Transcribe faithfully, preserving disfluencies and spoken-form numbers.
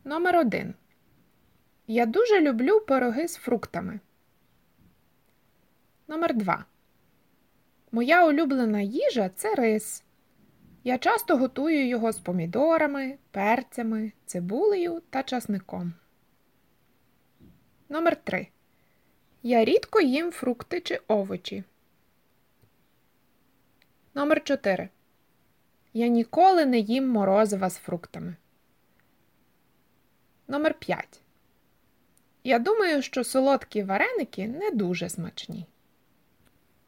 Номер один. Я дуже люблю пироги з фруктами. Номер два. Моя улюблена їжа – це рис. Я часто готую його з помідорами, перцями, цибулею та часником. Номер три. Я рідко їм фрукти чи овочі. Номер чотири. Я ніколи не їм морозива з фруктами. Номер п'ять. Я думаю, що солодкі вареники не дуже смачні.